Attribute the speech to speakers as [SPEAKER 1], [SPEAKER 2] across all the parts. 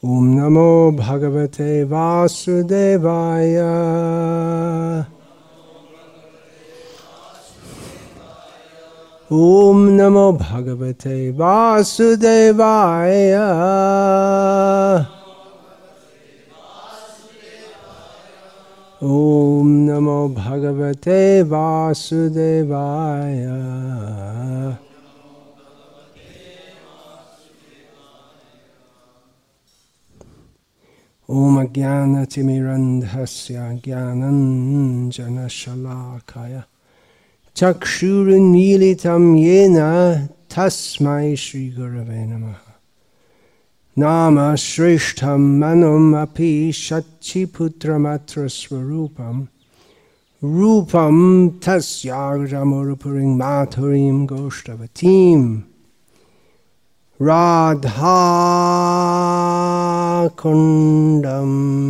[SPEAKER 1] Om Namo Bhagavate Vasudevaya. Om Namo Bhagavate Vasudevaya. Om Namo Bhagavate Vasudevaya. Om Ajnana Timirandhasya Jnananjana Shalakaya Chakshurunmilitam Yena Tasmai Shri Gurave Namaha. Nama Shrishtam Manum Api Shachiputramatra Swarupam Rupam Tasyagramurupuring Maturim Goshtavatim Radha Kundam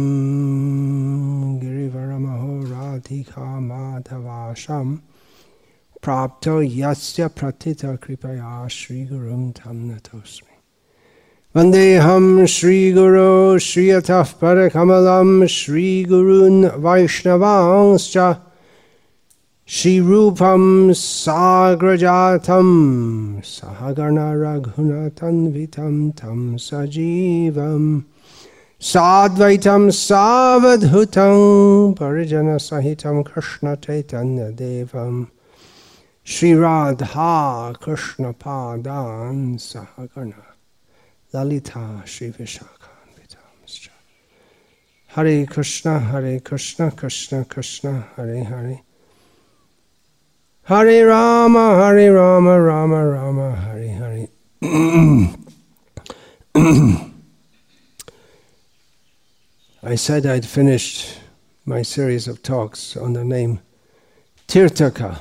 [SPEAKER 1] Girivaramaho Radhika Madhavasham Prapto Yasya Pratita Kripaya Shri Gurum Tam Natosmi. Vandeham Shri Guru Shriyataf Parakamalam Shri Gurun Vaishnavanscha Shri Rupam Sagrajatam Sahagarna Raghunatan Vitam Tam Sajivam Sadvaitam Savadhutam Parijana Sahitam Krishna Chaitanya Devam Shri Radha Krishna Padan Sahagarna Lalita Shri Vishakhan Vitamscha. Hare Krishna, Krishna Krishna, Hare Hare. Hare Rama, Rama Rama, Hare Hare. I said I'd finished my series of talks on the name Tirthaka,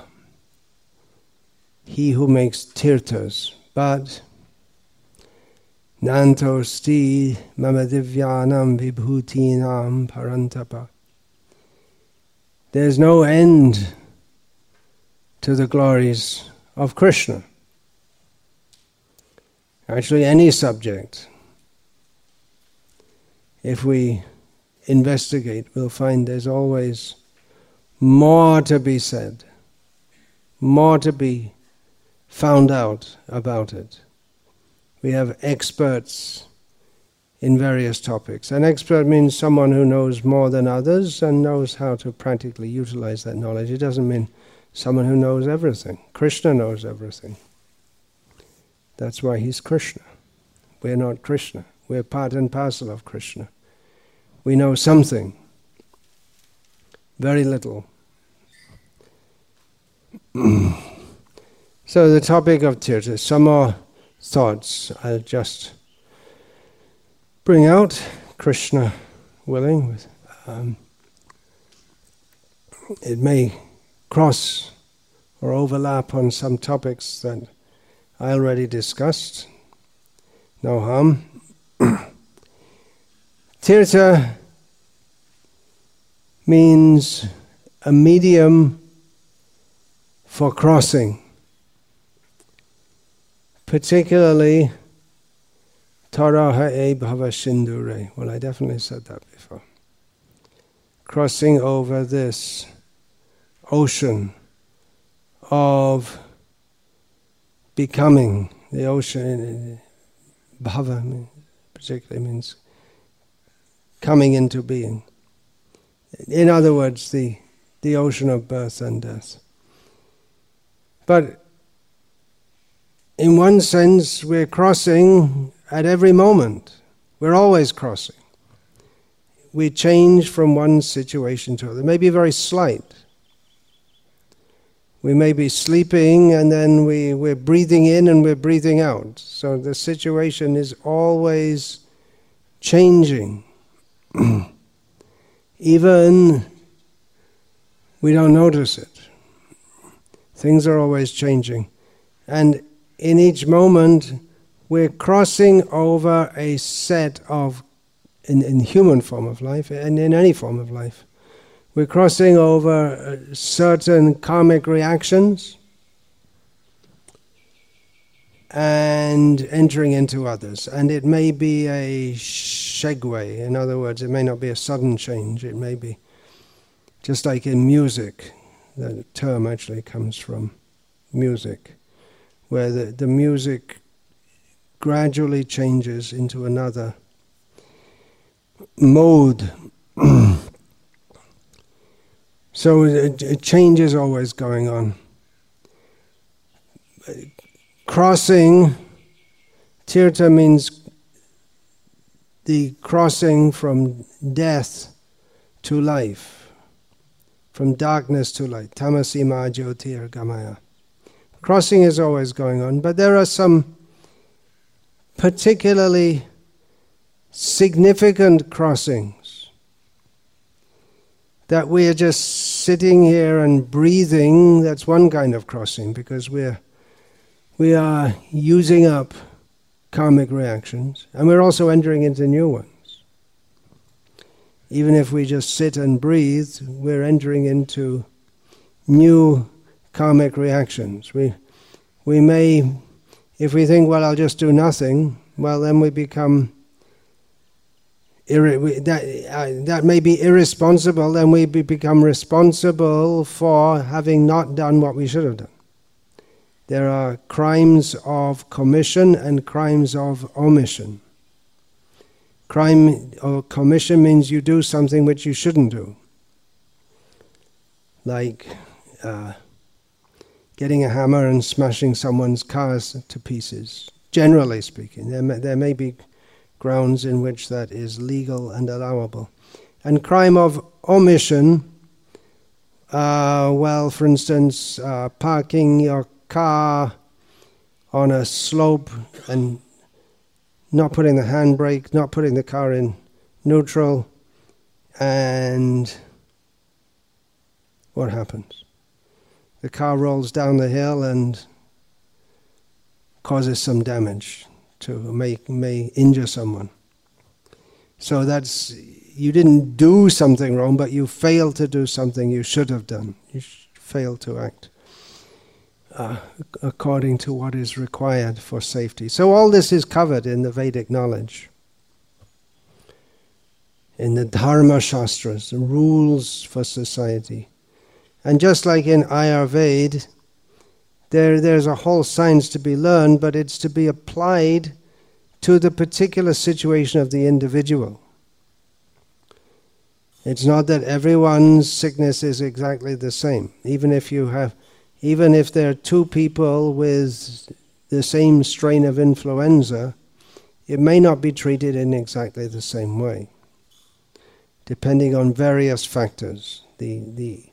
[SPEAKER 1] he who makes tirthas, but Nantosti Mamadivyanam Vibhutinam Parantapa. There's no end to the glories of Krishna. Actually, any subject, if we investigate, we'll find there's always more to be said, more to be found out about it. We have experts in various topics. An expert means someone who knows more than others and knows how to practically utilize that knowledge. It doesn't mean someone who knows everything. Krishna knows everything. That's why he's Krishna. We're not Krishna. We're part and parcel of Krishna. We know something, very little. So the topic of tirtha, some more thoughts I'll just bring out, Krishna willing. It may cross or overlap on some topics that I already discussed. No harm. Tirtha means a medium for crossing. Particularly, Taraha e Bhava Sindhure. Well, I definitely said that before. Crossing over this ocean of becoming. The ocean, Bhava particularly means coming into being. In other words, the ocean of birth and death. But in one sense, we're crossing at every moment. We're always crossing. We change from one situation to another. It may be very slight. We may be sleeping and then we're breathing in and we're breathing out. So the situation is always changing. Even we don't notice it. Things are always changing. And in each moment, we're crossing over a set of, in human form of life, and in any form of life, we're crossing over certain karmic reactions. and entering into others. And it may be a segue. In other words, it may not be a sudden change. It may be just like in music. The term actually comes from music, where the music gradually changes into another mode. So a change is always going on. Crossing, tirtha means the crossing from death to life, from darkness to light. Tamasi ma jyotir gamaya. Crossing is always going on, but there are some particularly significant crossings that we are just sitting here and breathing. That's one kind of crossing, because we are using up karmic reactions, and we're also entering into new ones. Even if we just sit and breathe, we're entering into new karmic reactions. We may, if we think, well, I'll just do nothing, well, then we become that may be irresponsible. Then we become responsible for having not done what we should have done. There are crimes of commission and crimes of omission. Crime of commission means you do something which you shouldn't do, like getting a hammer and smashing someone's cars to pieces. Generally speaking, there may be grounds in which that is legal and allowable. And crime of omission, well, for instance, parking your car on a slope and not putting the handbrake, not putting the car in neutral, and what happens? The car rolls down the hill and causes some damage, may injure someone. So that's, you didn't do something wrong, but you failed to do something you should have done. You failed to act according to what is required for safety. So all this is covered in the Vedic knowledge, in the Dharma Shastras, the rules for society. And just like in Ayurveda, there's a whole science to be learned, but it's to be applied to the particular situation of the individual. It's not that everyone's sickness is exactly the same. Even if there are two people with the same strain of influenza, it may not be treated in exactly the same way, depending on various factors, the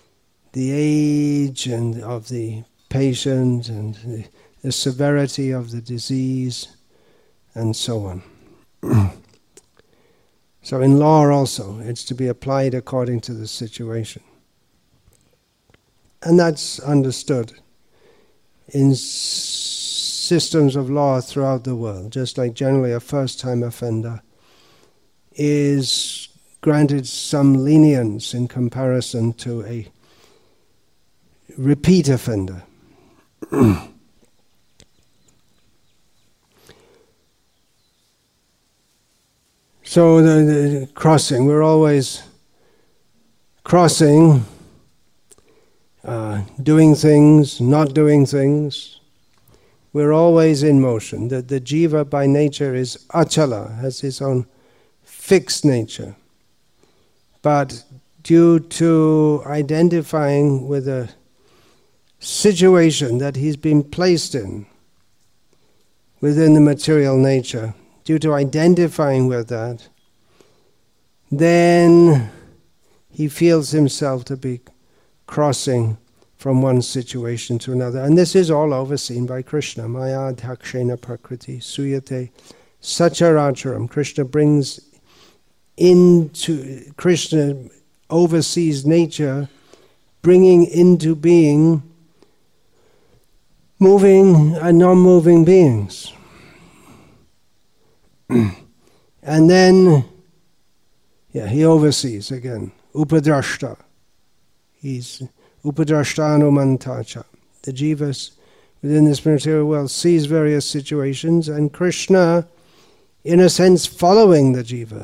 [SPEAKER 1] age and of the patient and the severity of the disease and so on. So in law also, it's to be applied according to the situation. And that's understood in systems of law throughout the world, just like generally a first-time offender is granted some lenience in comparison to a repeat offender. So the crossing, we're always crossing, doing things, not doing things. We're always in motion. The jiva by nature is achala, has his own fixed nature. But due to identifying with a situation that he's been placed in within the material nature, due to identifying with that, then he feels himself to be crossing from one situation to another. And this is all overseen by Krishna. Maya dhakshena prakriti suyate sacharacharam. Krishna oversees nature, bringing into being moving and non-moving beings. And then, he oversees again. Upadrashta. He's upadrashta anumantacha. The jivas, within this material world sees various situations, and Krishna, in a sense, following the jiva.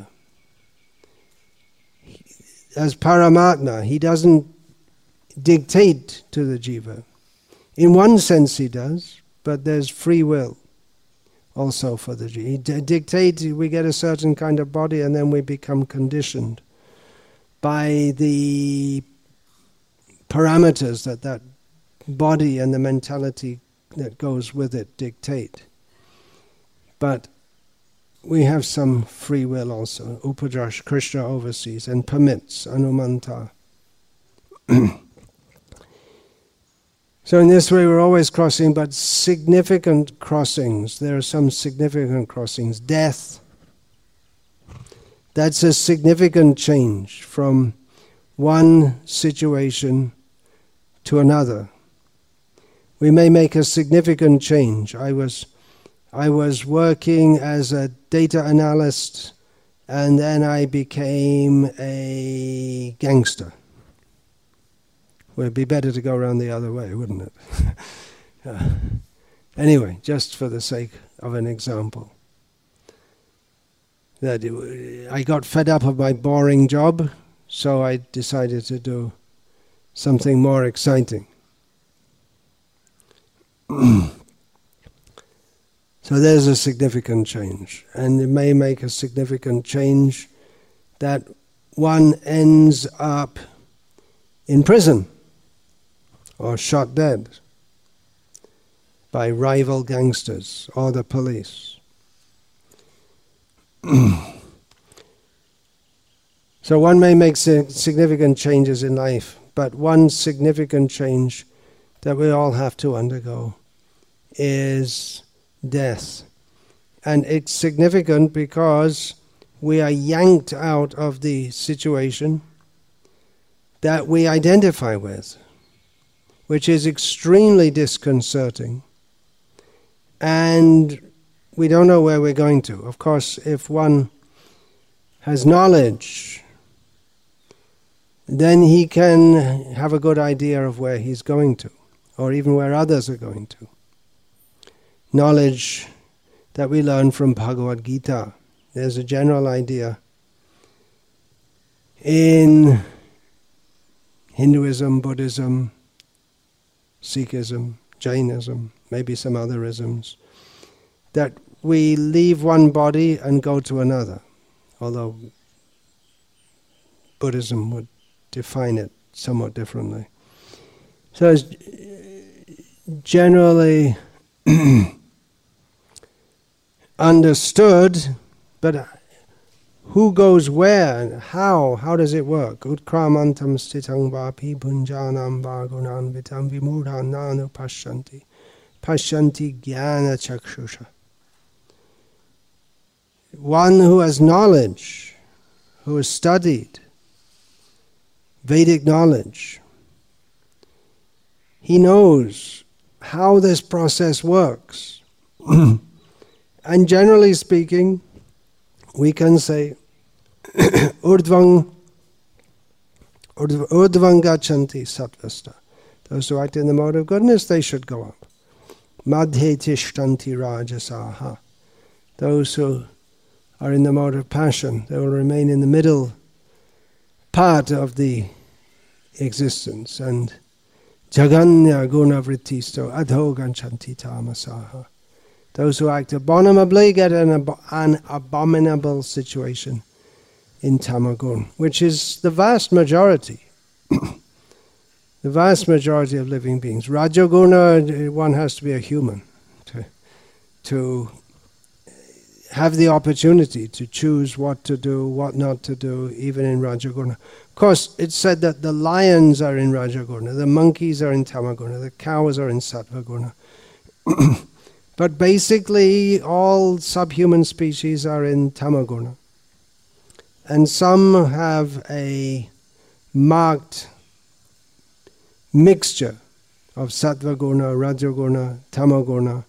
[SPEAKER 1] As Paramatma, he doesn't dictate to the jiva. In one sense he does, but there's free will also for the jiva. He dictates, we get a certain kind of body and then we become conditioned by the parameters that that body and the mentality that goes with it dictate. But we have some free will also. Upadrash, Krishna oversees and permits, Anumanta. So in this way we're always crossing, but significant crossings. There are some significant crossings. Death, that's a significant change from one situation to another. We may make a significant change. I was working as a data analyst, and then I became a gangster. Well, it'd be better to go around the other way, wouldn't it? Anyway, just for the sake of an example. I got fed up of my boring job, so I decided to do something more exciting. So there's a significant change, and it may make a significant change that one ends up in prison or shot dead by rival gangsters or the police. So one may make significant changes in life, but one significant change that we all have to undergo is death. And it's significant because we are yanked out of the situation that we identify with, which is extremely disconcerting. And we don't know where we're going to. Of course, if one has knowledge, then he can have a good idea of where he's going to, or even where others are going to. Knowledge that we learn from Bhagavad Gita. There's a general idea in Hinduism, Buddhism, Sikhism, Jainism, maybe some other isms, that we leave one body and go to another, although Buddhism would define it somewhat differently. So it's generally understood, but who goes where and how does it work? Utkramantam stitang vapi punjanam vagunan vitam vimudhan nanu pashyanti jnana chakshusha. One who has knowledge, who has studied Vedic knowledge, he knows how this process works. And generally speaking, we can say, Urdhvang gachanti sattvasta. Those who act in the mode of goodness, they should go up. Madhe tishtanti rajasaha. Those who are in the mode of passion, they will remain in the middle part of the existence. And jaganya gunavrittisto adho ganchanti tamasaha. Those who act abominably get an abominable situation in tamagun, which is the vast majority. The vast majority of living beings. Rajaguna, one has to be a human to have the opportunity to choose what to do, what not to do, even in Rajaguna. Of course, it's said that the lions are in Rajaguna, the monkeys are in Tamaguna, the cows are in Sattvaguna. But basically, all subhuman species are in Tamaguna. And some have a marked mixture of Sattvaguna, Rajaguna, Tamaguna.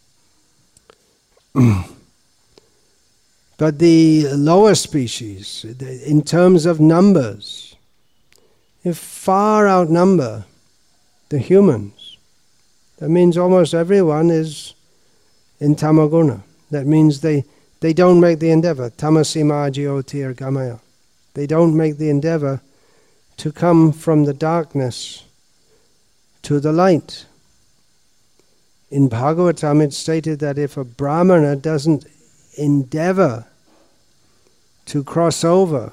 [SPEAKER 1] But the lower species, in terms of numbers, they far outnumber the humans. That means almost everyone is in tamaguna. That means they don't make the endeavor. Tamasima jyotir gamaya. They don't make the endeavor to come from the darkness to the light. In Bhagavatam it's stated that if a brahmana doesn't endeavor to cross over,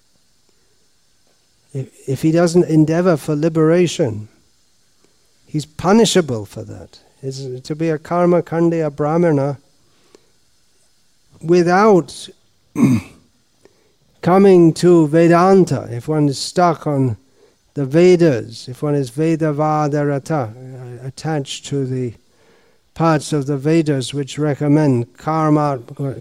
[SPEAKER 1] if he doesn't endeavor for liberation, he's punishable for that. It's to be a karma khandya brahmana without coming to Vedanta. If one is stuck on the Vedas, if one is Vedavadarata, attached to the parts of the Vedas which recommend karmatmanam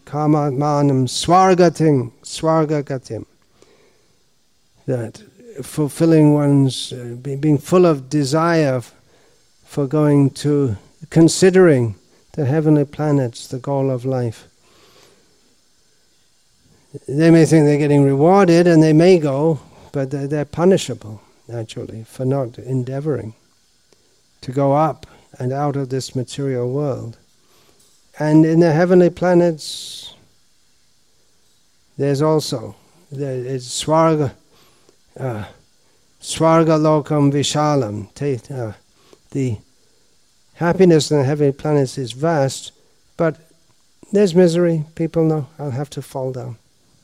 [SPEAKER 1] swargagatim, that fulfilling one's, being full of desire for going to, considering the heavenly planets the goal of life. They may think they're getting rewarded, and they may go, but they're punishable, actually, for not endeavoring to go up and out of this material world. And in the heavenly planets, there's also, it's Swarga Lokam Vishalam. The happiness in the heavenly planets is vast, but there's misery. People know, I'll have to fall down.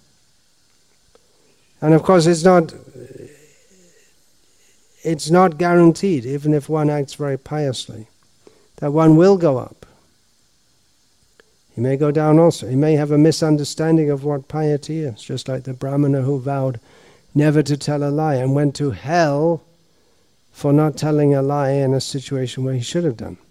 [SPEAKER 1] And of course it's not guaranteed, even if one acts very piously, that one will go up. He may go down also. He may have a misunderstanding of what piety is, just like the Brahmana who vowed never to tell a lie and went to hell for not telling a lie in a situation where he should have done.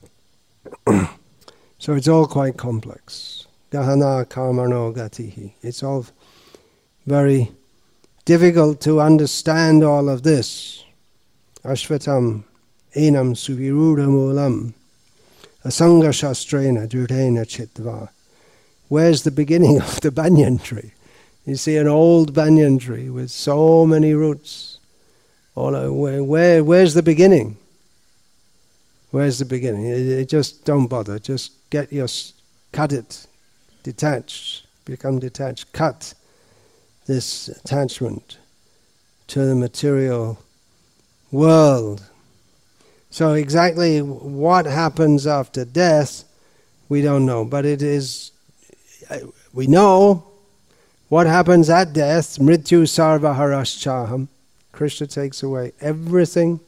[SPEAKER 1] So it's all quite complex. Gahana karmano gatihi. It's all very difficult to understand all of this. Ashvatam enam suviruda mulam asanga shastrena drudena chitva. Where's the beginning of the banyan tree? You see an old banyan tree with so many roots. Where's the beginning? Where's the beginning? Just don't bother. Just cut it, detach, become detached. Cut this attachment to the material world. So exactly what happens after death, we don't know. But we know what happens at death. Mrityu sarva haraschaham. Krishna takes away everything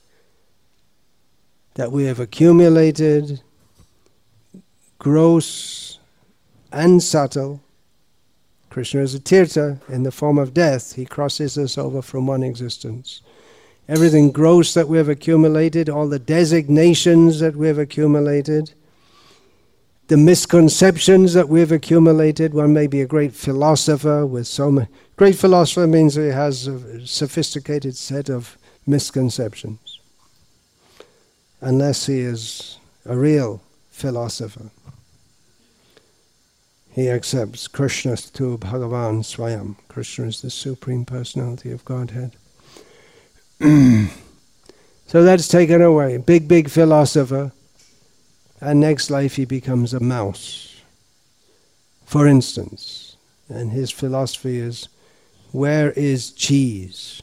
[SPEAKER 1] that we have accumulated, gross and subtle. Krishna is a tirtha in the form of death. He crosses us over from one existence. Everything gross that we have accumulated, all the designations that we have accumulated, the misconceptions that we have accumulated. One may be a great philosopher with so many. Great philosopher means he has a sophisticated set of misconceptions, unless he is a real philosopher. He accepts Krishna tu Bhagavan Swayam. Krishna is the Supreme Personality of Godhead. So that's taken away. Big philosopher. And next life he becomes a mouse, for instance. And his philosophy is, where is cheese?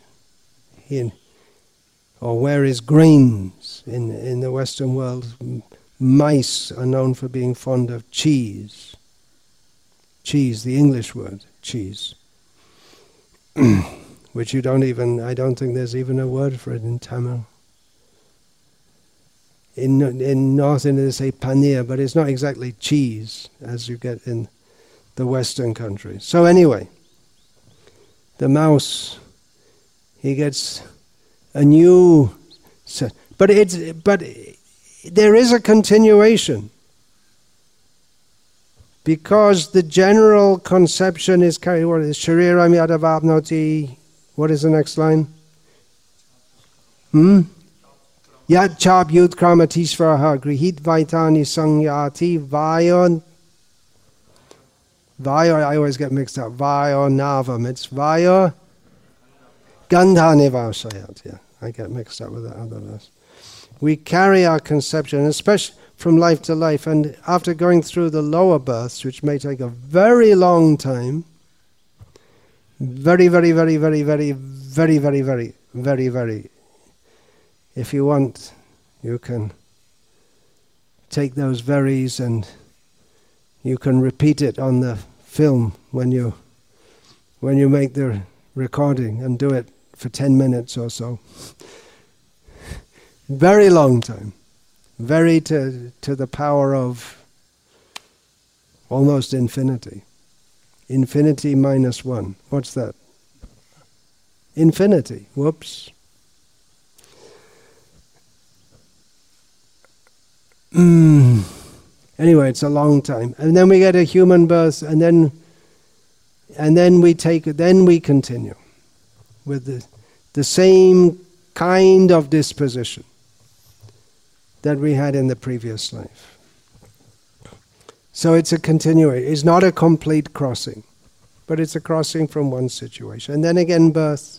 [SPEAKER 1] Or where is grains? In the Western world, mice are known for being fond of cheese. Cheese, the English word, cheese. Which I don't think there's even a word for it in Tamil. In North India they say paneer, but it's not exactly cheese as you get in the Western countries. So anyway, the mouse, he gets a new set. But there is a continuation. Because the general conception is carried, what is Shariram Yadavapnoti? What is the next line? Yat chap yut kramatisvaraha grihit vaitani sangyati vayon. Vayo, I always get mixed up. Vayo navam. It's vayo gandhanivasayat. Yeah, I get mixed up with that other verse. We carry our conception, especially from life to life, and after going through the lower births, which may take a very long time, very, very, very, very, very, very, very, very, very, very. If you want, you can take those verys and you can repeat it on the film when you make the recording, and do it for 10 minutes or so. Very long time. Very to the power of almost infinity. Infinity minus one. What's that? Infinity. Whoops. Anyway, it's a long time. And then we get a human birth, and then we continue with the same kind of disposition that we had in the previous life. So it's a continuation. It's not a complete crossing, but it's a crossing from one situation. And then again, birth.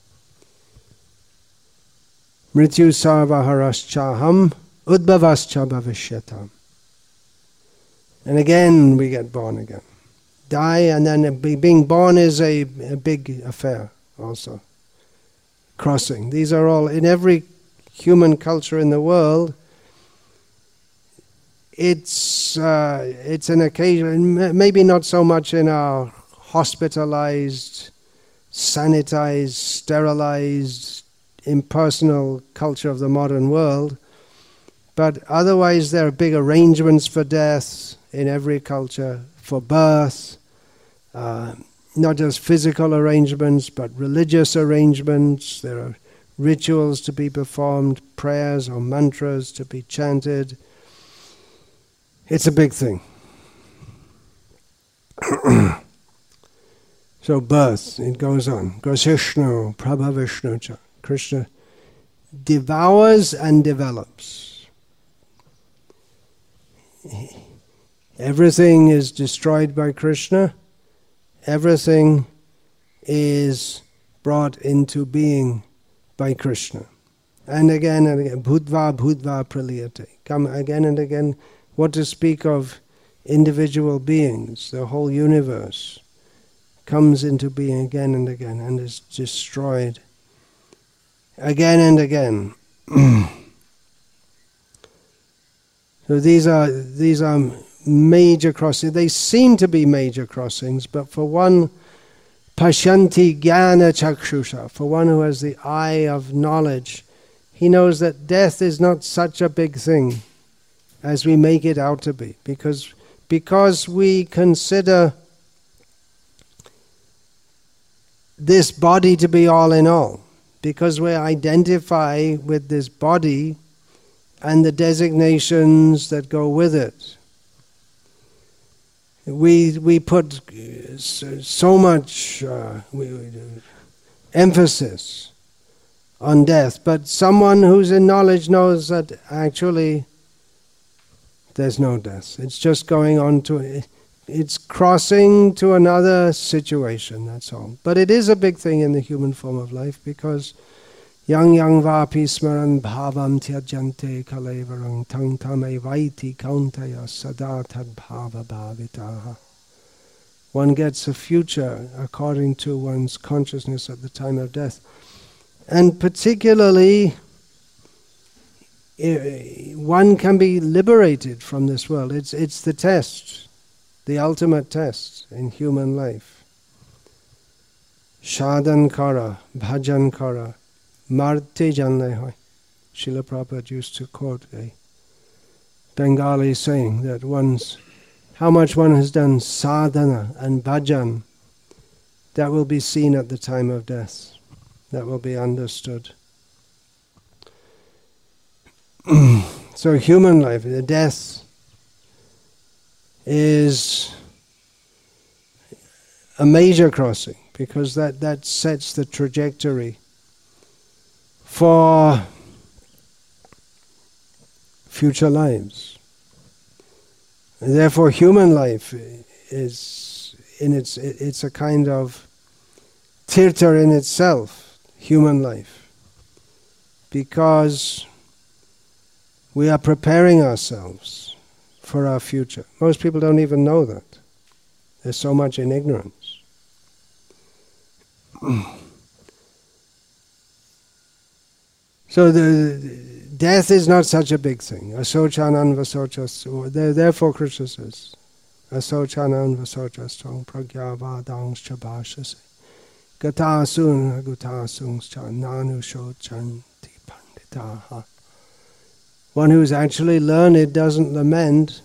[SPEAKER 1] Mrityu sarvaharashchaham udbhavascha bhavishyatam. And again we get born again. Die, and then being born is a big affair also. Crossing. These are all, in every human culture in the world, it's an occasion, maybe not so much in our hospitalized, sanitized, sterilized, impersonal culture of the modern world, but otherwise there are big arrangements for death in every culture, for birth, not just physical arrangements, but religious arrangements. There are rituals to be performed, prayers or mantras to be chanted. It's a big thing. So birth, it goes on. Grasishnu, Prabhavishnu cha. Krishna devours and develops. Everything is destroyed by Krishna. Everything is brought into being by Krishna. And again, bhutva bhutva praliyate. Come again and again. What to speak of individual beings, the whole universe comes into being again and again and is destroyed again and again. So these are major crossings. They seem to be major crossings, but for one pashyanti jnana chakshusha, for one who has the eye of knowledge, he knows that death is not such a big thing as we make it out to be, because we consider this body to be all in all, because we identify with this body and the designations that go with it. We put so much emphasis on death, but someone who's in knowledge knows that actually there's no death. It's just going on to, it's crossing to another situation, that's all. But it is a big thing in the human form of life, because yang vapi smaran bhavam tyajante kalevarang tang tame vaiti kauntaya sada tad bhava bhavitaha. One gets a future according to one's consciousness at the time of death. And particularly, one can be liberated from this world. It's the test, the ultimate test in human life. Sadhan kara, bhajan kara, marte janne hoy. Srila Prabhupada used to quote a Bengali saying that how much one has done sadhana and bhajan, that will be seen at the time of death. That will be understood. So human life, the death is a major crossing, because that sets the trajectory for future lives. And therefore human life is it's a kind of tirtha in itself, human life, because We are preparing ourselves for our future. Most people don't even know that. There's so much in ignorance. So the death is not such a big thing. Asochanan vasochas. Therefore Krishna says, Asochanan vasochas pragyavadang chabhashase gatasun agutasungs cha nanushochanti panditaha. One who's actually learned doesn't lament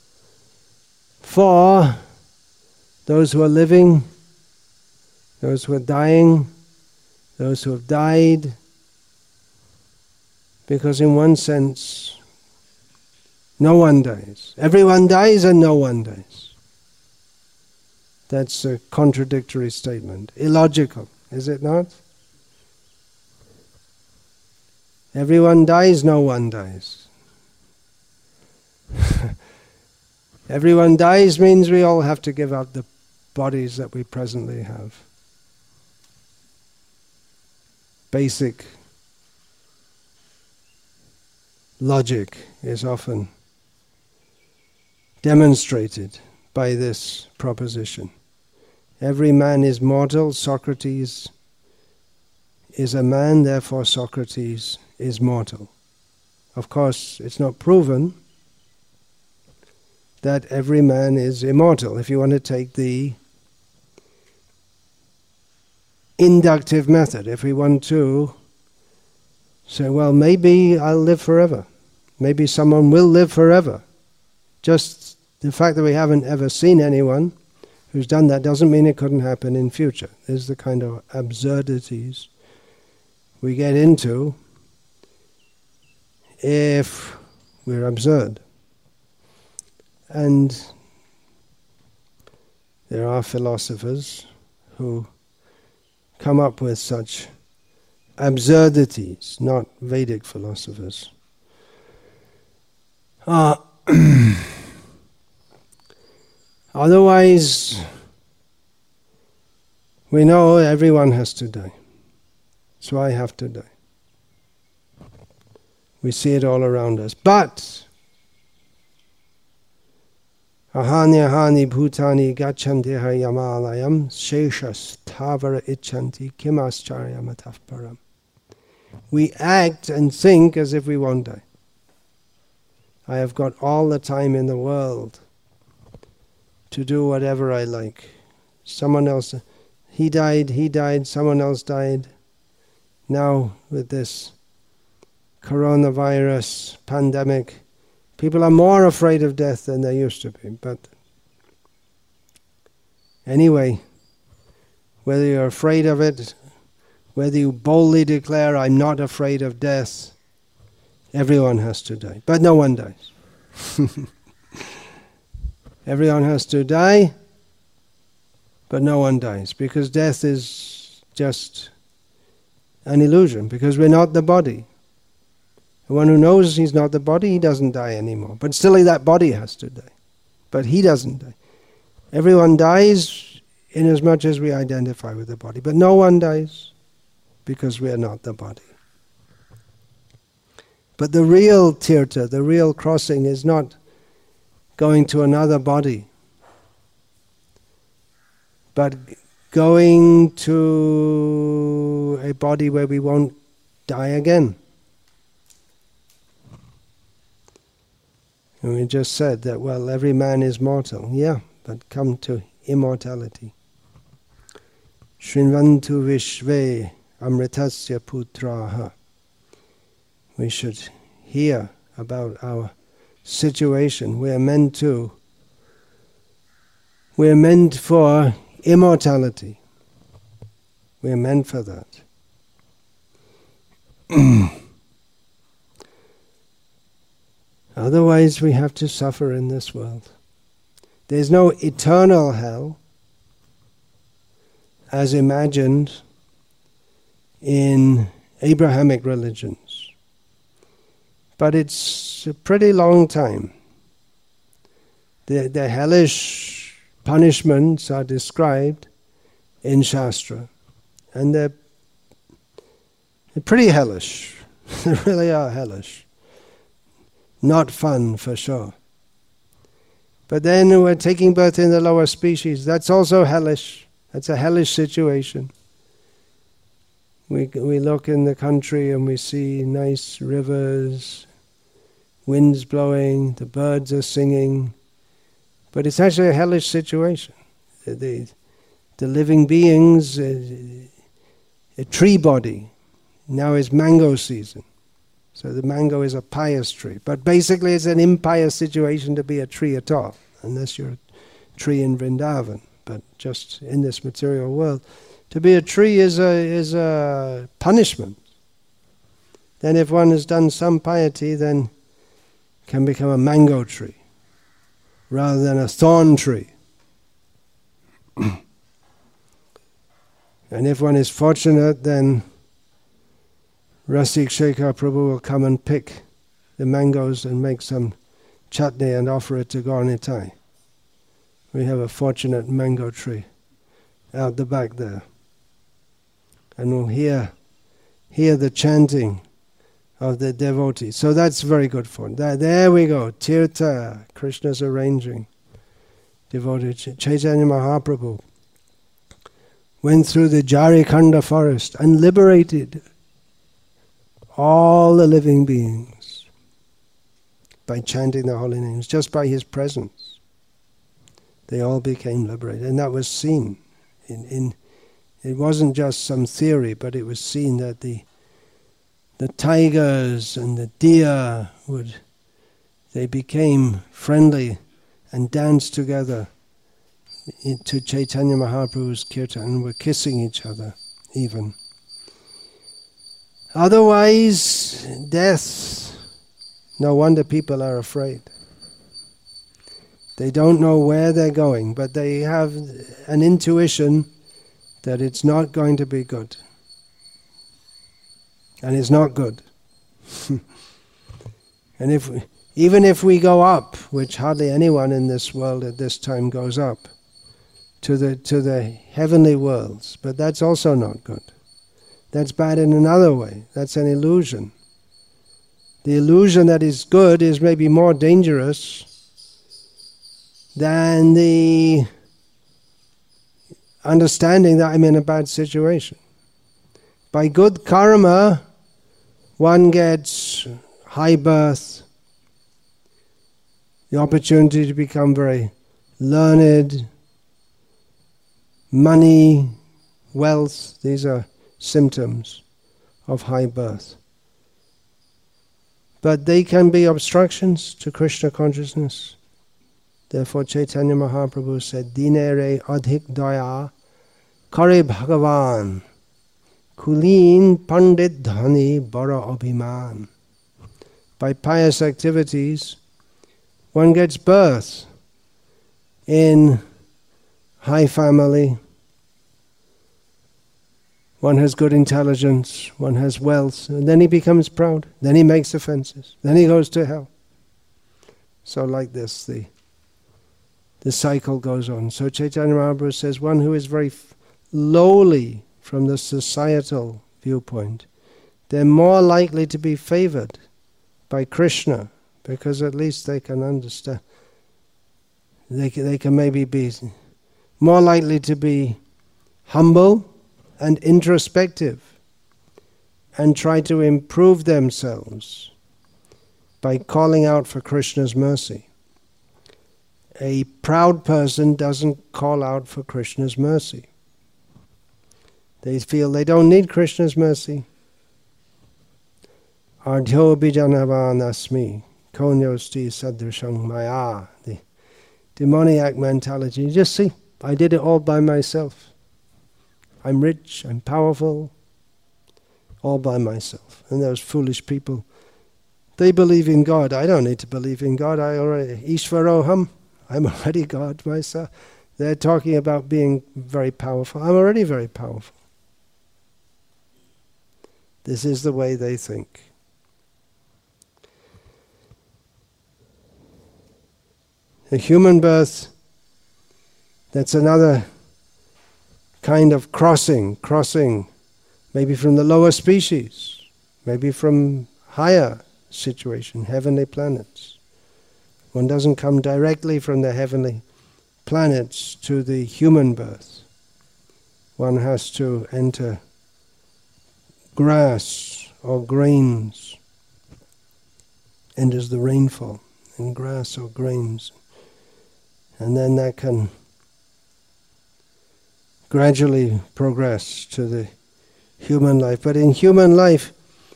[SPEAKER 1] for those who are living, those who are dying, those who have died, because in one sense, no one dies. Everyone dies and no one dies. That's a contradictory statement. Illogical, is it not? Everyone dies, no one dies. Everyone dies means we all have to give up the bodies that we presently have. Basic logic is often demonstrated by this proposition. Every man is mortal. Socrates is a man, therefore Socrates is mortal. Of course, it's not proven that every man is immortal. If you want to take the inductive method, if we want to say, well, maybe I'll live forever. Maybe someone will live forever. Just the fact that we haven't ever seen anyone who's done that doesn't mean it couldn't happen in future. There's the kind of absurdities we get into if we're absurd. And there are philosophers who come up with such absurdities, not Vedic philosophers. Otherwise, we know everyone has to die. So I have to die. We see it all around us. But ahanyahani bhutani gachantiha yamalayam sheshas tavara ichanti kimascharya matafparam. We act and think as if we won't die. I have got all the time in the world to do whatever I like. Someone else, he died, someone else died. Now with this coronavirus pandemic, people are more afraid of death than they used to be. But anyway, whether you're afraid of it, whether you boldly declare, I'm not afraid of death, everyone has to die. But no one dies. Everyone has to die, but no one dies. Because death is just an illusion, because we're not the body. The one who knows he's not the body, he doesn't die anymore. But still that body has to die. But he doesn't die. Everyone dies inasmuch as we identify with the body. But no one dies because we are not the body. But the real tirtha, the real crossing is not going to another body, but going to a body where we won't die again. And we just said that, well, every man is mortal. Yeah, but come to immortality. Shrinvantu vishve amritasya putraha. We should hear about our situation. We're meant for immortality. We're meant for that. Otherwise we have to suffer in this world. There's no eternal hell as imagined in Abrahamic religions. But it's a pretty long time. The hellish punishments are described in Shastra, and they're pretty hellish. They really are hellish. not fun for sure. But then we're taking birth in the lower species. That's also hellish. That's a hellish situation. We look in the country and we see nice rivers, winds blowing, the birds are singing. But it's actually a hellish situation. The living beings, a tree body, now is mango season. So the mango is a pious tree. But basically it's an impious situation to be a tree at all, unless you're a tree in Vrindavan. But just in this material world, to be a tree is a punishment. Then if one has done some piety, then can become a mango tree, rather than a thorn tree. And if one is fortunate, then Rasik Shekhar Prabhu will come and pick the mangoes and make some chutney and offer it to Gaur Nitai. We have a fortunate mango tree out the back there. And we'll hear the chanting of the devotees. So that's very good fun. There we go, Tirtha, Krishna's arranging. Devotee Chaitanya Mahaprabhu went through the Jarikhanda forest and liberated all the living beings by chanting the holy names, just by his presence. They all became liberated, and that was seen. It wasn't just some theory, but it was seen that the tigers and the deer they became friendly and danced together to Chaitanya Mahaprabhu's kirtan and were kissing each other even. Otherwise, death, no wonder people are afraid. They don't know where they're going, but they have an intuition that it's not going to be good. And it's not good. And even if we go up, which hardly anyone in this world at this time goes up, to the heavenly worlds, but that's also not good. That's bad in another way. That's an illusion. The illusion that is good is maybe more dangerous than the understanding that I'm in a bad situation. By good karma, one gets high birth, the opportunity to become very learned, money, wealth, these are symptoms of high birth. But they can be obstructions to Krishna consciousness. Therefore Chaitanya Mahaprabhu said, Dinere adhik daya kare bhagavan kulin pandit dhani bara abhiman. By pious activities, one gets birth in high family, one has good intelligence, one has wealth, and then he becomes proud, then he makes offenses, then he goes to hell. So like this, the cycle goes on. So Chaitanya Mahaprabhu says, one who is very lowly from the societal viewpoint, they're more likely to be favored by Krishna, because at least they can understand. They can maybe be more likely to be humble and introspective and try to improve themselves by calling out for Krishna's mercy. A proud person doesn't call out for Krishna's mercy. They feel they don't need Krishna's mercy. Ardhyo bijanavan asmi, konyosti sadrashang maya. The demoniac mentality. You just see, I did it all by myself. I'm rich, I'm powerful, all by myself. And those foolish people, they believe in God. I don't need to believe in God. Ishvaroham, I'm already God myself. They're talking about being very powerful. I'm already very powerful. This is the way they think. The human birth, that's another kind of crossing, maybe from the lower species, maybe from higher situation, heavenly planets. One doesn't come directly from the heavenly planets to the human birth. One has to enter grass or grains, enters the rainfall in grass or grains, and then that can gradually progress to the human life. But in human life,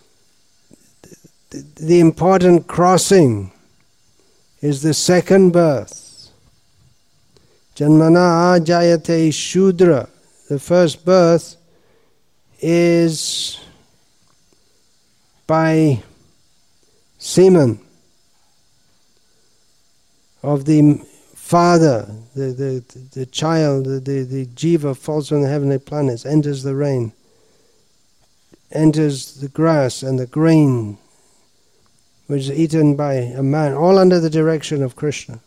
[SPEAKER 1] the important crossing is the second birth. Janmana jayate shudra. The first birth is by semen of the father. The child, the jiva falls from the heavenly planets, enters the rain, enters the grass and the grain, which is eaten by a man, all under the direction of Krishna.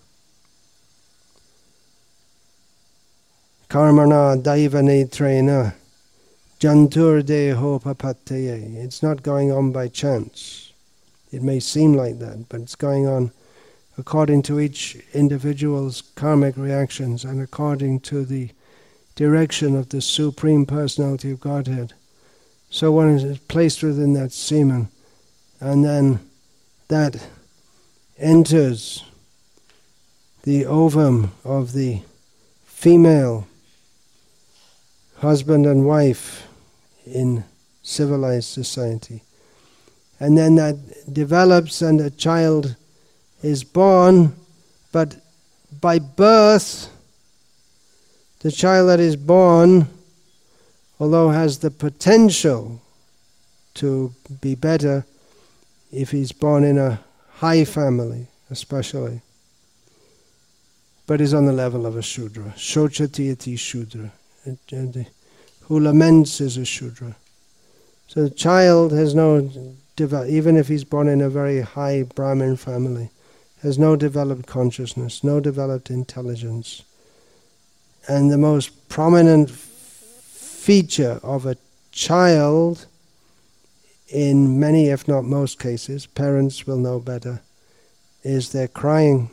[SPEAKER 1] Karmana daivanetrena jantur deho papatteye. It's not going on by chance. It may seem like that, but it's going on according to each individual's karmic reactions and according to the direction of the Supreme Personality of Godhead. So one is placed within that semen, and then that enters the ovum of the female husband and wife in civilized society. And then that develops and a child is born, but by birth, the child that is born, although has the potential to be better if he's born in a high family, especially, but is on the level of a Shudra. Shochati Shudra. Who laments is a Shudra. So the child has no, even if he's born in a very high Brahmin family, has no developed consciousness, no developed intelligence. And the most prominent feature of a child, in many if not most cases, parents will know better, is they're crying.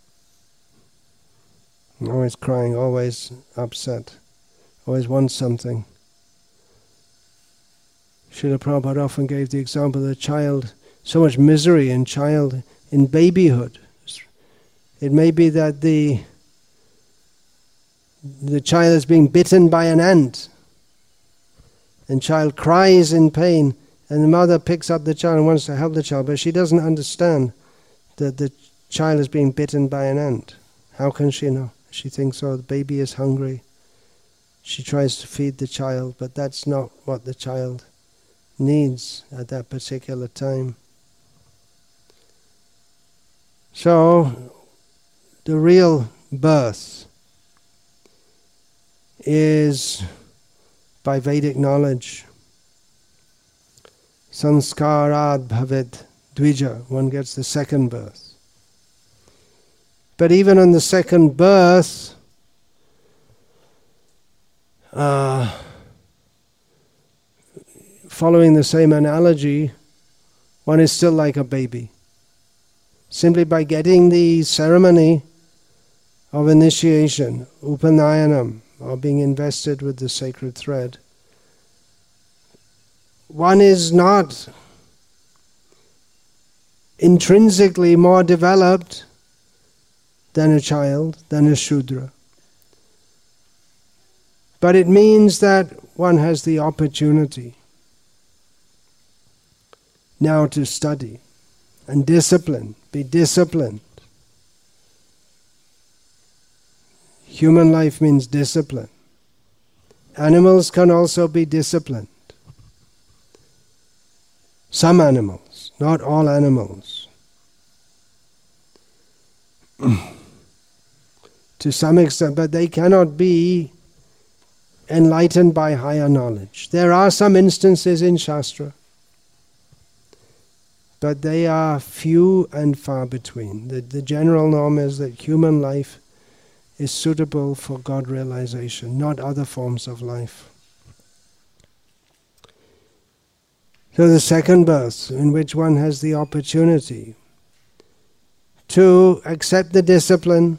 [SPEAKER 1] Always crying, always upset, always wants something. Srila Prabhupada often gave the example of the child, so much misery in babyhood. It may be that the child is being bitten by an ant, and child cries in pain, and the mother picks up the child and wants to help the child, but she doesn't understand that the child is being bitten by an ant. How can she know? She thinks, oh, the baby is hungry. She tries to feed the child, but that's not what the child needs at that particular time. So, the real birth is by Vedic knowledge. Sanskarad bhavet dvija. One gets the second birth. But even on the second birth, following the same analogy, one is still like a baby. Simply by getting the ceremony of initiation, upanayanam, or being invested with the sacred thread, one is not intrinsically more developed than a child, than a Shudra. But it means that one has the opportunity now to study and discipline, be disciplined. Human life means discipline. Animals can also be disciplined. Some animals, not all animals. To some extent, but they cannot be enlightened by higher knowledge. There are some instances in Shastra, but they are few and far between. The general norm is that human life is suitable for God realization, not other forms of life. So the second birth, in which one has the opportunity to accept the discipline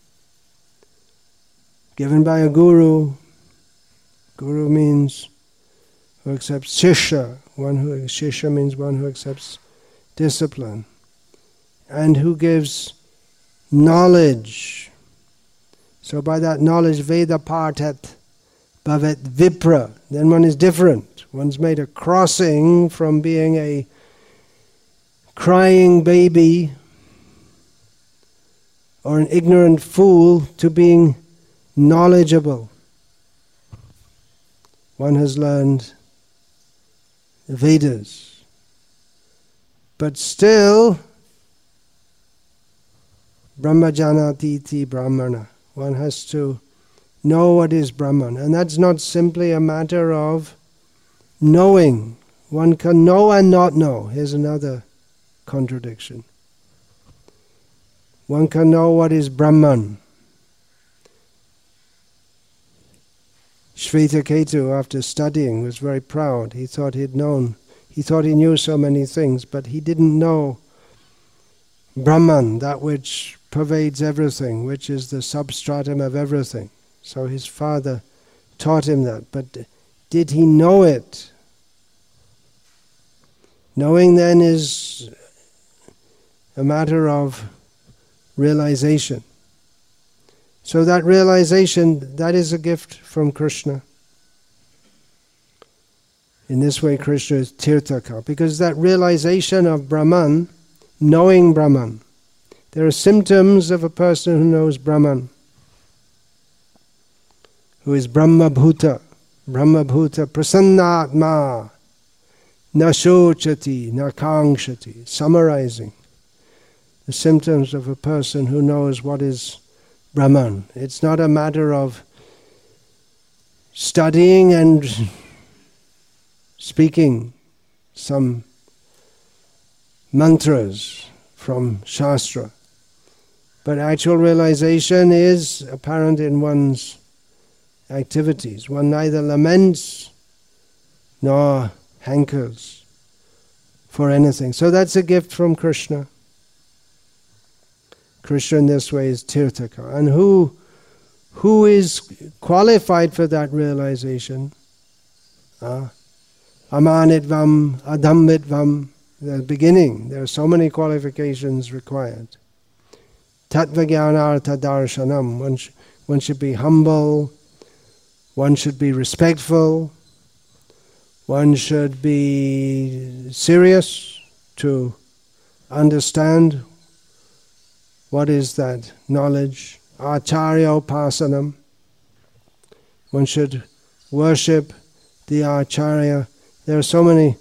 [SPEAKER 1] given by a guru. Guru means who accepts shishya. Shishya means one who accepts discipline and who gives knowledge. So by that knowledge, Veda partat bhavet vipra. Then one is different. One's made a crossing from being a crying baby or an ignorant fool to being knowledgeable. One has learned the Vedas, but still brahmajanatiti brahmana. One has to know what is Brahman, and that's not simply a matter of knowing. One can know and not know. Here's another contradiction. One can know what is Brahman. Shvetaketu, after studying, was very proud. He thought he knew so many things, but he didn't know Brahman, that which pervades everything, which is the substratum of everything. So his father taught him that, but did he know it? Knowing then is a matter of realization. So that realization, that is a gift from Krishna. In this way, Krishna is Tirthaka, because that realization of Brahman, knowing Brahman, there are symptoms of a person who knows Brahman, who is Brahmabhuta, prasannatma, na shochati, na kangshati, summarizing the symptoms of a person who knows what is Brahman. It's not a matter of studying and speaking some mantras from Shastra, but actual realization is apparent in one's activities. One neither laments nor hankers for anything. So that's a gift from Krishna. Krishna in this way is Tirthaka. And who is qualified for that realization? Amanitvam, adambitvam. The beginning, there are so many qualifications required. Tattvajnanartha darshanam. One should be humble. One should be respectful. One should be serious to understand what is that knowledge. Acharya upasanam. One should worship the Acharya. There are so many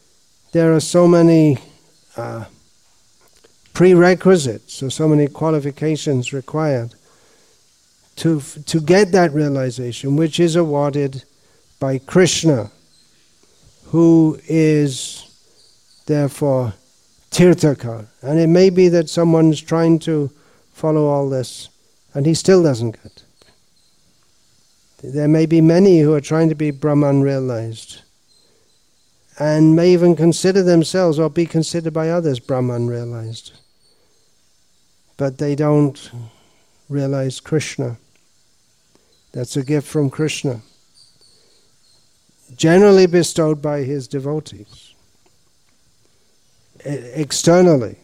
[SPEAKER 1] prerequisites, or so many qualifications required to get that realization, which is awarded by Krishna, who is therefore Tirthaka. And it may be that someone's trying to follow all this and he still doesn't get. There may be many who are trying to be Brahman realized and may even consider themselves or be considered by others Brahman realized, but they don't realize Krishna. That's a gift from Krishna, generally bestowed by his devotees. Externally,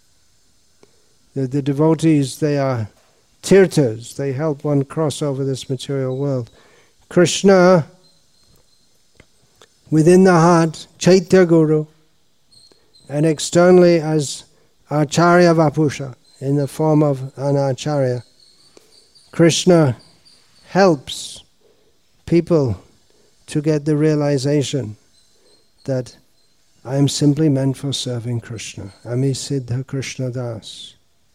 [SPEAKER 1] the devotees, they are tirthas, they help one cross over this material world. Krishna, within the heart, Chaitya Guru, and externally as Acharya Vapusha, in the form of an Acharya. Krishna helps people to get the realization that I am simply meant for serving Krishna. Ami Siddha Krishna Das.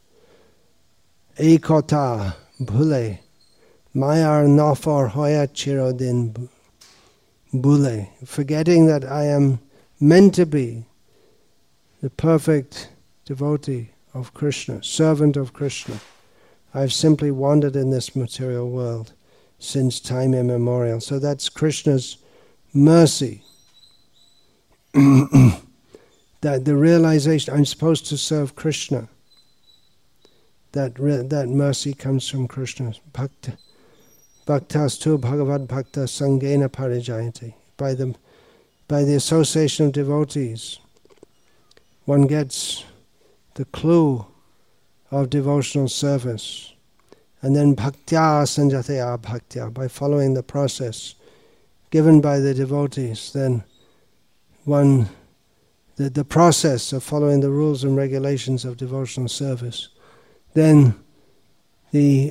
[SPEAKER 1] Ekota bhule, mayar nafar hoya chirodin bhule. Forgetting that I am meant to be the perfect devotee of Krishna, servant of Krishna. I've simply wandered in this material world since time immemorial. So that's Krishna's mercy. that the realization I'm supposed to serve Krishna, that mercy comes from Krishna. Bhaktastu bhagavad bhakta sangena parijayati. By the association of devotees, one gets the clue of devotional service. And then bhaktya sanjataya bhaktya, by following the process given by the devotees, then the process of following the rules and regulations of devotional service, then the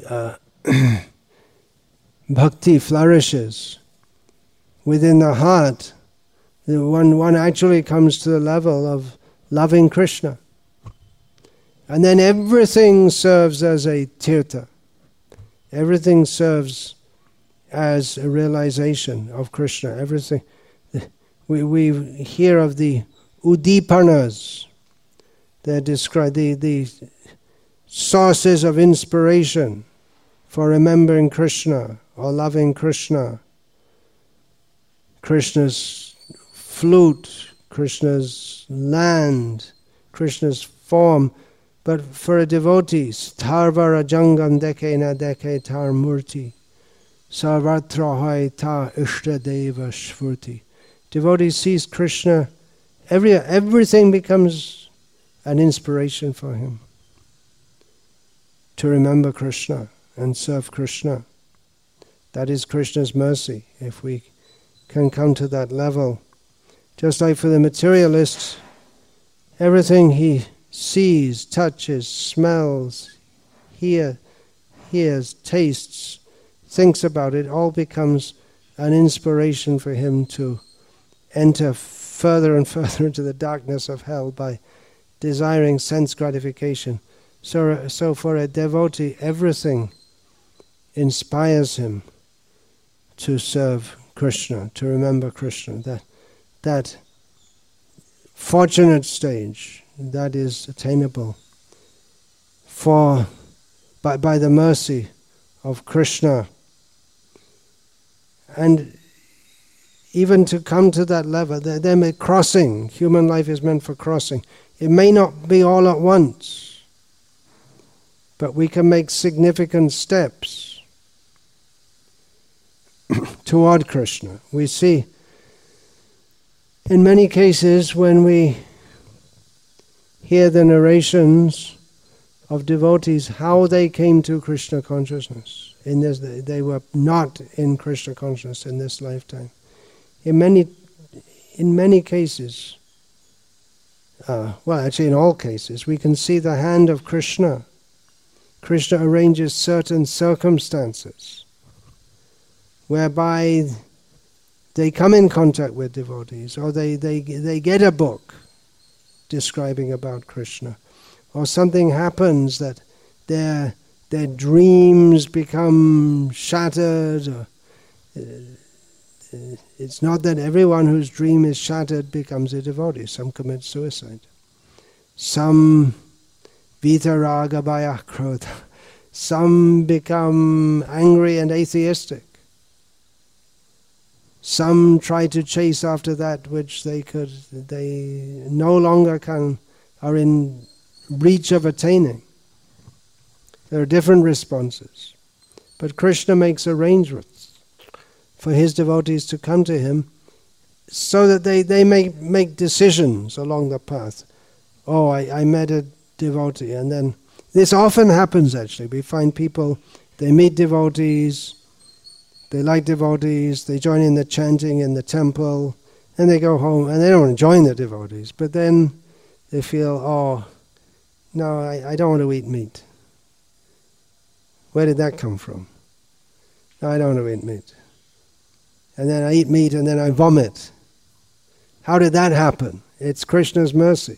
[SPEAKER 1] bhakti flourishes within the heart. One actually comes to the level of loving Krishna. And then everything serves as a tirtha. Everything serves as a realization of Krishna. Everything. We hear of the udipanas. They're described, the sources of inspiration for remembering Krishna or loving Krishna. Krishna's flute, Krishna's land, Krishna's form. But for a devotee, Tarvara Jangam Deke na Deke Tar Murti, Sarvatra Hai Ta Ishtadeva Shvurti. Devotee sees Krishna, everything becomes an inspiration for him to remember Krishna and serve Krishna. That is Krishna's mercy, if we can come to that level. Just like for the materialist, everything he sees, touches, smells, hears, tastes, thinks about it, all becomes an inspiration for him to enter further and further into the darkness of hell by desiring sense gratification. So for a devotee, everything inspires him to serve Krishna, to remember Krishna. That fortunate stage, that is attainable by the mercy of Krishna. And even to come to that level, they're crossing. Human life is meant for crossing. It may not be all at once, but we can make significant steps toward Krishna. We see in many cases when we hear the narrations of devotees, how they came to Krishna consciousness. They were not in Krishna consciousness in this lifetime. In many cases, in all cases, we can see the hand of Krishna. Krishna arranges certain circumstances whereby they come in contact with devotees, or they get a book describing about Krishna, or something happens that their dreams become shattered. Or, it's not that everyone whose dream is shattered becomes a devotee. Some commit suicide. Some vitaraga bhaya. Some become angry and atheistic. Some try to chase after that which they no longer are in reach of attaining. There are different responses. But Krishna makes arrangements for his devotees to come to him so that they may make decisions along the path. Oh, I met a devotee, and then this often happens actually. We find people, they meet devotees, they like devotees, they join in the chanting in the temple, and they go home, and they don't want to join the devotees, but then they feel, oh, no, I don't want to eat meat. Where did that come from? No, I don't want to eat meat. And then I eat meat and then I vomit. How did that happen? It's Krishna's mercy.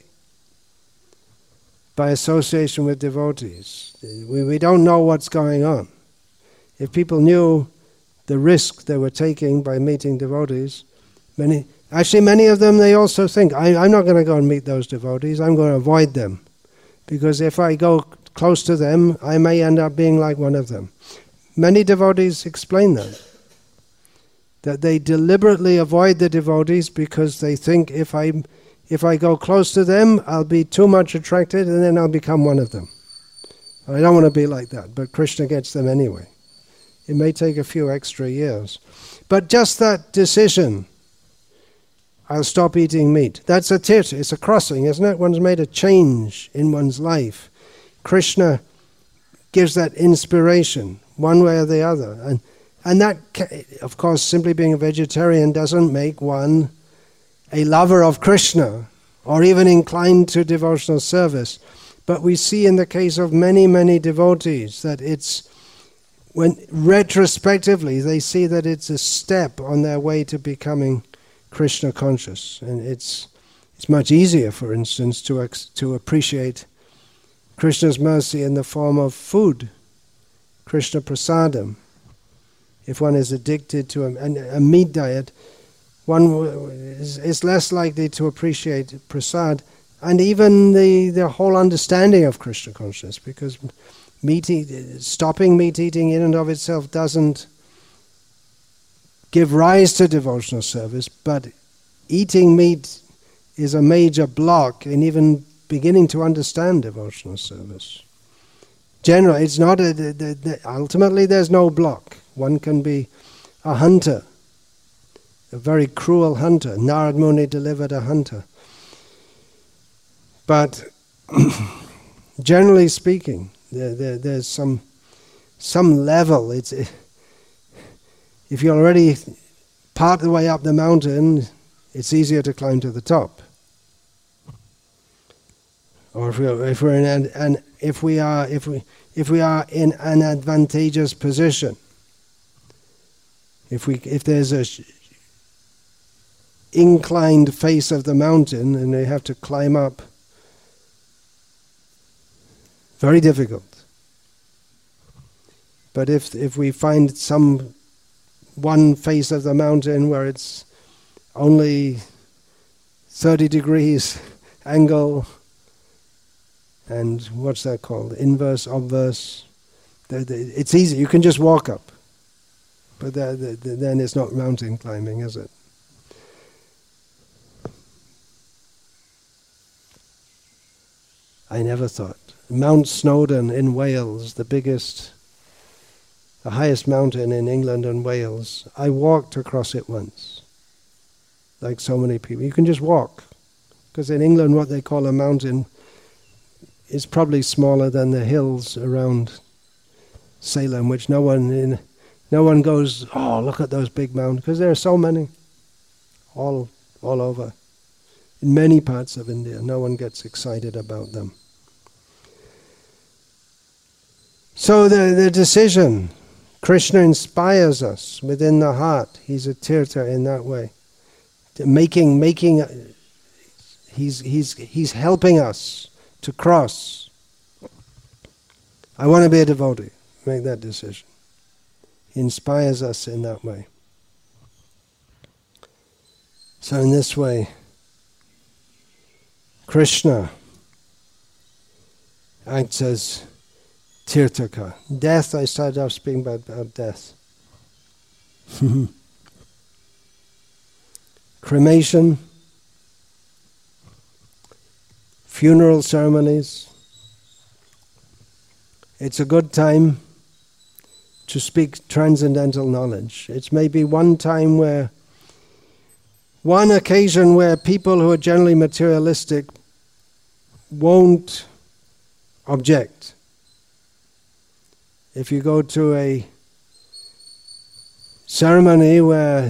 [SPEAKER 1] By association with devotees. We don't know what's going on. If people knew the risk they were taking by meeting devotees, many of them, they also think, I'm not going to go and meet those devotees, I'm going to avoid them. Because if I go close to them, I may end up being like one of them. Many devotees explain that. that they deliberately avoid the devotees because they think if I go close to them, I'll be too much attracted and then I'll become one of them. I don't want to be like that, but Krishna gets them anyway. It may take a few extra years. But just that decision, I'll stop eating meat, that's a tirtha, it's a crossing, isn't it? One's made a change in one's life. Krishna gives that inspiration, one way or the other. And that, of course, simply being a vegetarian doesn't make one a lover of Krishna or even inclined to devotional service. But we see in the case of many, many devotees that it's, when retrospectively they see that it's a step on their way to becoming Krishna conscious. And it's much easier, for instance, to appreciate Krishna's mercy in the form of food, Krishna prasadam. If one is addicted to a meat diet, one is less likely to appreciate prasad and even the whole understanding of Krishna consciousness, because stopping meat eating in and of itself doesn't give rise to devotional service, but eating meat is a major block in even beginning to understand devotional service. Generally, it's not ultimately there's no block. One can be a hunter, a very cruel hunter. Narad Muni delivered a hunter. But generally speaking, there's some level. If you're already part of the way up the mountain, it's easier to climb to the top. Or if we are in an advantageous position, if there's a inclined face of the mountain and they have to climb up, very difficult. But if we find one face of the mountain where it's only 30 degrees angle, and what's that called? Inverse, obverse. It's easy. You can just walk up. But then it's not mountain climbing, is it? I never thought. Mount Snowdon in Wales, the highest mountain in England and Wales. I walked across it once, like so many people. You can just walk. Because in England what they call a mountain is probably smaller than the hills around Salem, which no one goes, oh, look at those big mountains, because there are so many, all over. In many parts of India, no one gets excited about them. So the decision, Krishna inspires us within the heart. He's a tirtha in that way. He's helping us to cross. I want to be a devotee. Make that decision. He inspires us in that way. So in this way, Krishna acts as tirthaka. Death, I started off speaking about death. Cremation, funeral ceremonies. It's a good time to speak transcendental knowledge. It's maybe one occasion where people who are generally materialistic won't object. If you go to a ceremony where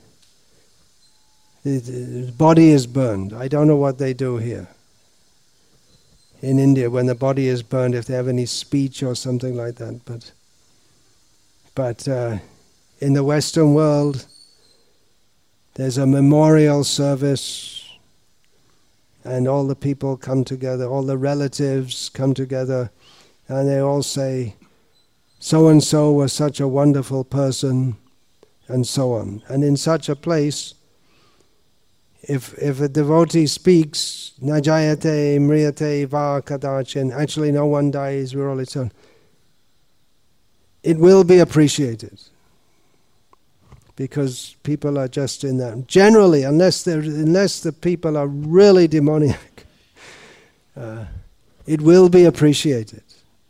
[SPEAKER 1] the body is burned, I don't know what they do here. In India, when the body is burned, if they have any speech or something like that. But in the Western world, there's a memorial service, and all the people come together, all the relatives come together, and they all say, so-and-so was such a wonderful person, and so on. And in such a place, if a devotee speaks, najayate mriyate va kadachin, actually no one dies, we're all eternal, it will be appreciated. because people are just in that. Generally, unless the people are really demoniac, it will be appreciated.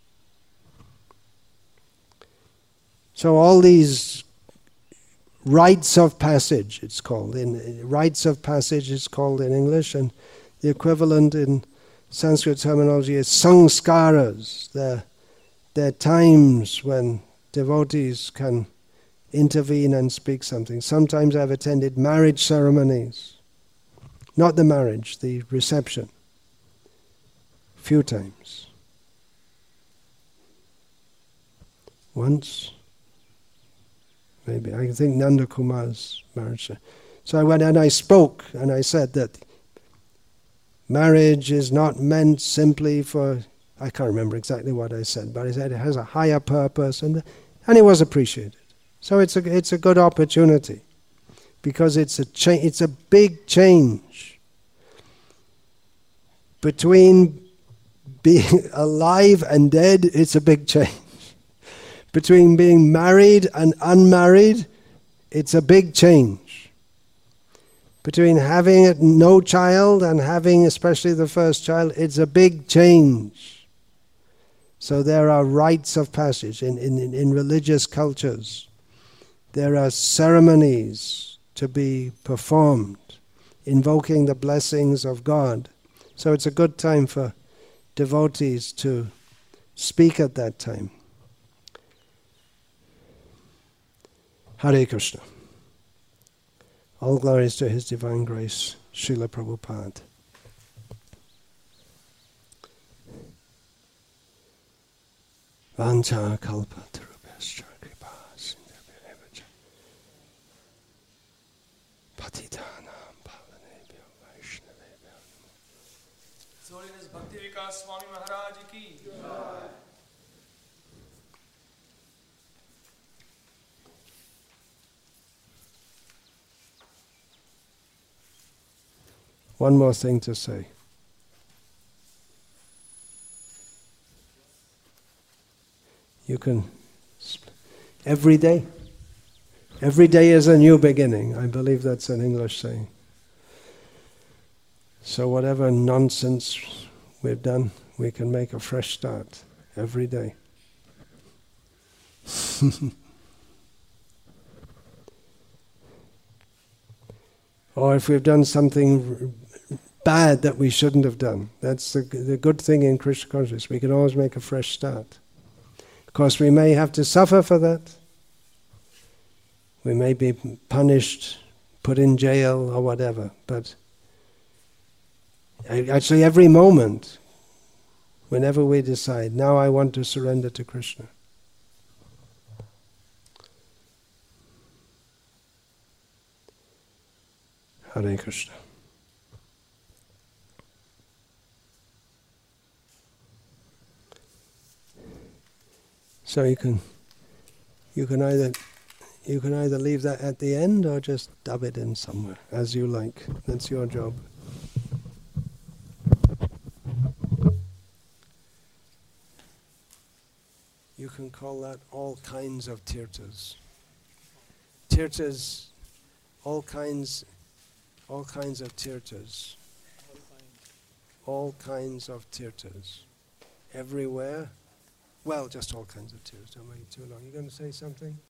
[SPEAKER 1] So all these rites of passage, it's called. Rites of passage is called in English, and the equivalent in Sanskrit terminology is sanskaras. They're times when devotees can intervene and speak something. Sometimes I've attended marriage ceremonies. Not the marriage, the reception. Few times. Once, maybe. I think Nanda Kumar's marriage. So I went and I spoke and I said that marriage is not meant simply for, I can't remember exactly what I said, but I said it has a higher purpose, and it was appreciated. So it's a good opportunity, because it's a big change between being alive and dead. It's a big change. Between being married and unmarried, it's a big change. Between having no child and having especially the first child, it's a big change. So there are rites of passage in religious cultures. There are ceremonies to be performed, invoking the blessings of God. So it's a good time for devotees to speak at that time. Hare Krishna. All glories to His Divine Grace, Srila Prabhupada. Vancha kalpa tarubhascha kripa sindhubhyo cha patitanam pavanebhyo vaishnavebhyo. His Holiness Bhakti Vikas Swami Maharaj ki jai. One more thing to say. You can, every day is a new beginning. I believe that's an English saying. So whatever nonsense we've done, we can make a fresh start every day. Or if we've done something bad that we shouldn't have done, that's the good thing in Krishna consciousness. We can always make a fresh start. Of course, we may have to suffer for that. We may be punished, put in jail or whatever. But actually every moment, whenever we decide, now I want to surrender to Krishna. Hare Krishna. So you can either leave that at the end or just dub it in somewhere, as you like. That's your job. You can call that all kinds of tirthas. Tirthas, all kinds of tirthas. All kinds of tirthas. Everywhere. Well, just all kinds of tirthas. Don't make it too long. You going to say something?